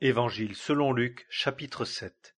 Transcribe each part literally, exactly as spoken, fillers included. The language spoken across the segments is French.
Évangile selon Luc, chapitre sept.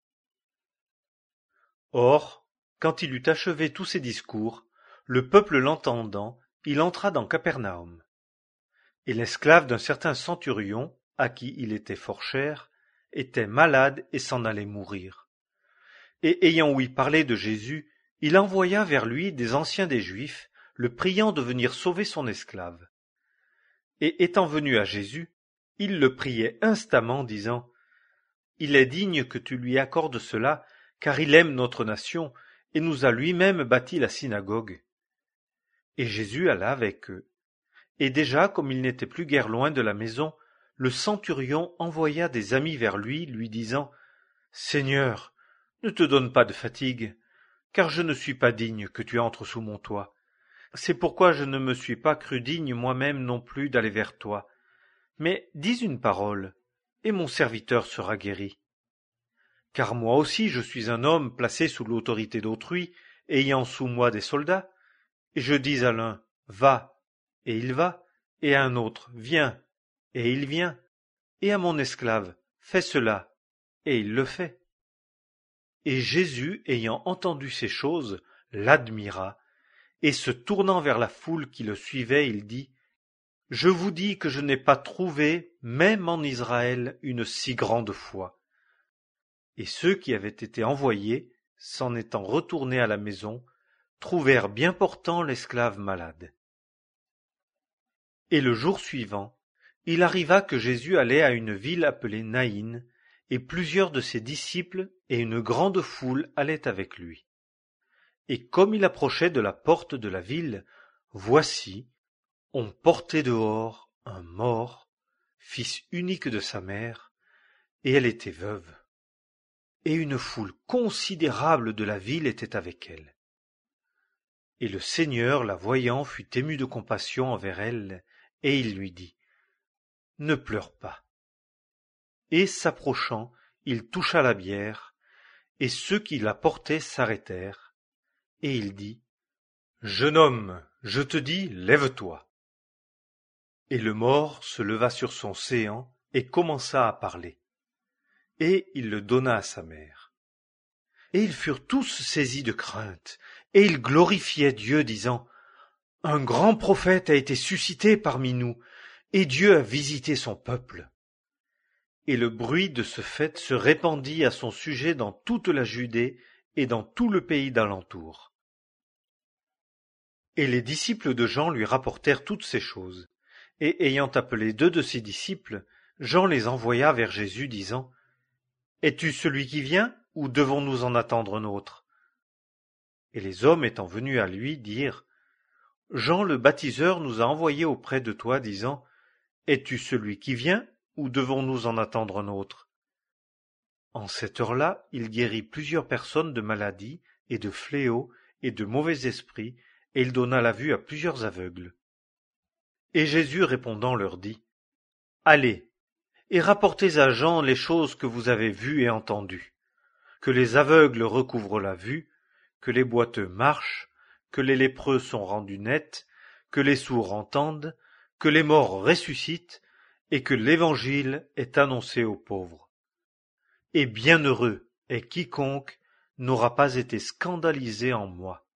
Or, quand il eut achevé tous ses discours, le peuple l'entendant, il entra dans Capernaum. Et l'esclave d'un certain centurion, à qui il était fort cher, était malade et s'en allait mourir. Et ayant ouï parler de Jésus, il envoya vers lui des anciens des Juifs, le priant de venir sauver son esclave. Et étant venu à Jésus, il le priait instamment, disant : « Il est digne que tu lui accordes cela, car il aime notre nation, et nous a lui-même bâti la synagogue. » Et Jésus alla avec eux. Et déjà, comme il n'était plus guère loin de la maison, le centurion envoya des amis vers lui, lui disant : « Seigneur, ne te donne pas de fatigue, car je ne suis pas digne que tu entres sous mon toit. C'est pourquoi je ne me suis pas cru digne moi-même non plus d'aller vers toi. Mais dis une parole, et mon serviteur sera guéri. Car moi aussi je suis un homme placé sous l'autorité d'autrui, ayant sous moi des soldats, et je dis à l'un : va, et il va, et à un autre : viens, et il vient, et à mon esclave : fais cela, et il le fait. Et Jésus, ayant entendu ces choses, l'admira, et se tournant vers la foule qui le suivait, il dit : Je vous dis que je n'ai pas trouvé, même en Israël, une si grande foi. Et ceux qui avaient été envoyés, s'en étant retournés à la maison, trouvèrent bien portant l'esclave malade. Et le jour suivant, il arriva que Jésus allait à une ville appelée Naïn, et plusieurs de ses disciples et une grande foule allaient avec lui. Et comme il approchait de la porte de la ville, voici, on portait dehors un mort, fils unique de sa mère, et elle était veuve. Et une foule considérable de la ville était avec elle. Et le Seigneur, la voyant, fut ému de compassion envers elle, et il lui dit : Ne pleure pas. Et s'approchant, il toucha la bière, et ceux qui la portaient s'arrêtèrent, et il dit : Jeune homme, je te dis, lève-toi. Et le mort se leva sur son séant et commença à parler. Et il le donna à sa mère. Et ils furent tous saisis de crainte, et ils glorifiaient Dieu, disant : Un grand prophète a été suscité parmi nous, et Dieu a visité son peuple. Et le bruit de ce fait se répandit à son sujet dans toute la Judée et dans tout le pays d'alentour. Et les disciples de Jean lui rapportèrent toutes ces choses. Et ayant appelé deux de ses disciples, Jean les envoya vers Jésus, disant : Es-tu celui qui vient, ou devons-nous en attendre un autre ? Et les hommes étant venus à lui dirent : Jean le baptiseur nous a envoyés auprès de toi, disant : Es-tu celui qui vient, ou devons-nous en attendre un autre ? En cette heure-là, il guérit plusieurs personnes de maladies, et de fléaux, et de mauvais esprits, et il donna la vue à plusieurs aveugles. Et Jésus répondant leur dit : Allez, et rapportez à Jean les choses que vous avez vues et entendues, que les aveugles recouvrent la vue, que les boiteux marchent, que les lépreux sont rendus nets, que les sourds entendent, que les morts ressuscitent, et que l'évangile est annoncé aux pauvres. Et bienheureux est quiconque n'aura pas été scandalisé en moi.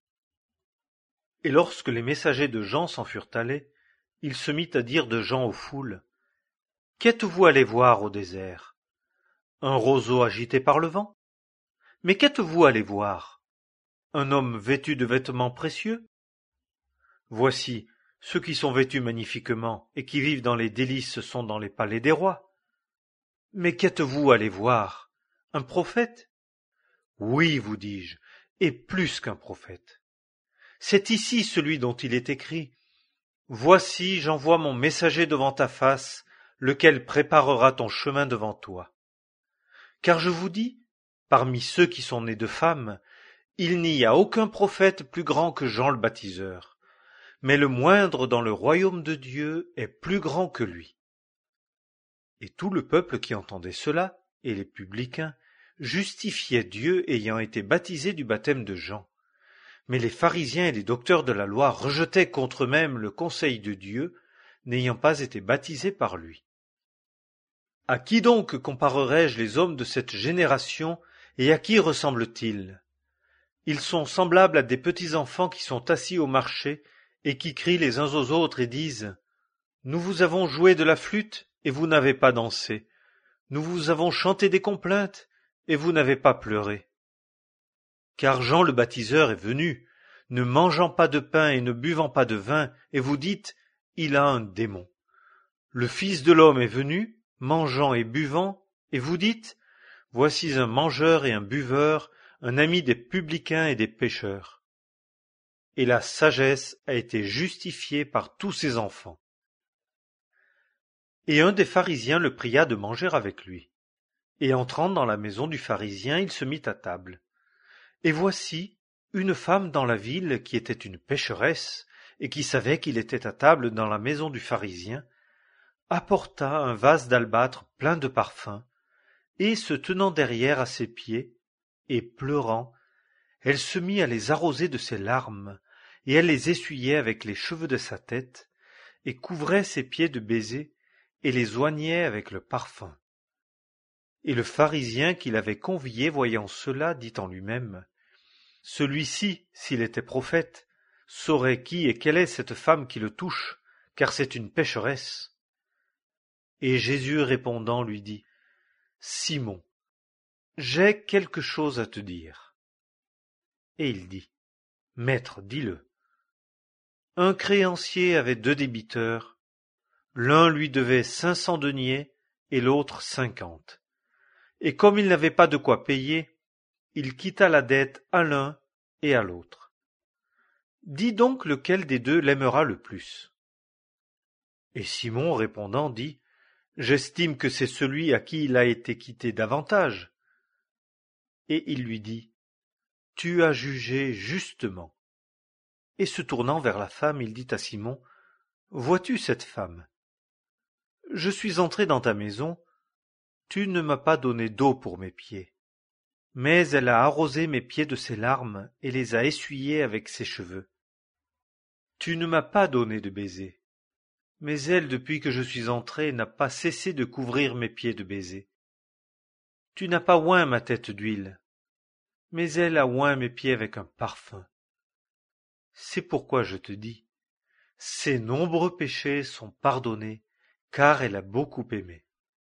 Et lorsque les messagers de Jean s'en furent allés, il se mit à dire de Jean aux foules : Qu'êtes-vous allés voir au désert ? Un roseau agité par le vent ? Mais qu'êtes-vous allés voir ? Un homme vêtu de vêtements précieux ? Voici, ceux qui sont vêtus magnifiquement et qui vivent dans les délices sont dans les palais des rois. Mais qu'êtes-vous allés voir ? Un prophète ? Oui, vous dis-je, et plus qu'un prophète. C'est ici celui dont il est écrit : Voici, j'envoie mon messager devant ta face, lequel préparera ton chemin devant toi. Car je vous dis, parmi ceux qui sont nés de femmes, il n'y a aucun prophète plus grand que Jean le baptiseur, mais le moindre dans le royaume de Dieu est plus grand que lui. Et tout le peuple qui entendait cela, et les publicains, justifiaient Dieu ayant été baptisés du baptême de Jean. Mais les pharisiens et les docteurs de la loi rejetaient contre eux-mêmes le conseil de Dieu, n'ayant pas été baptisés par lui. À qui donc comparerai-je les hommes de cette génération, et à qui ressemblent-ils? Ils sont semblables à des petits enfants qui sont assis au marché, et qui crient les uns aux autres et disent: Nous vous avons joué de la flûte, et vous n'avez pas dansé. Nous vous avons chanté des complaintes, et vous n'avez pas pleuré. Car Jean le baptiseur est venu, ne mangeant pas de pain et ne buvant pas de vin, et vous dites: Il a un démon. Le Fils de l'homme est venu, mangeant et buvant, et vous dites: Voici un mangeur et un buveur, un ami des publicains et des pécheurs. Et la sagesse a été justifiée par tous ses enfants. Et un des pharisiens le pria de manger avec lui. Et entrant dans la maison du pharisien, il se mit à table. Et voici une femme dans la ville qui était une pécheresse, et qui savait qu'il était à table dans la maison du pharisien, apporta un vase d'albâtre plein de parfums, et se tenant derrière à ses pieds, et pleurant, elle se mit à les arroser de ses larmes, et elle les essuyait avec les cheveux de sa tête, et couvrait ses pieds de baisers, et les oignait avec le parfum. Et le pharisien qui l'avait convié, voyant cela, dit en lui-même: Celui-ci, s'il était prophète, saurait qui et quelle est cette femme qui le touche, car c'est une pécheresse. Et Jésus répondant lui dit: Simon, j'ai quelque chose à te dire. Et il dit: Maître, dis-le. Un créancier avait deux débiteurs, l'un lui devait cinq cents deniers et l'autre cinquante. Et comme il n'avait pas de quoi payer, il quitta la dette à l'un et à l'autre. Dis donc lequel des deux l'aimera le plus. Et Simon répondant dit: J'estime que c'est celui à qui il a été quitté davantage. Et il lui dit: Tu as jugé justement. Et se tournant vers la femme, il dit à Simon: Vois-tu cette femme? Je suis entré dans ta maison, tu ne m'as pas donné d'eau pour mes pieds, mais elle a arrosé mes pieds de ses larmes et les a essuyés avec ses cheveux. Tu ne m'as pas donné de baiser, mais elle, depuis que je suis entré, n'a pas cessé de couvrir mes pieds de baisers. Tu n'as pas oint ma tête d'huile, mais elle a oint mes pieds avec un parfum. C'est pourquoi je te dis, ses nombreux péchés sont pardonnés, car elle a beaucoup aimé.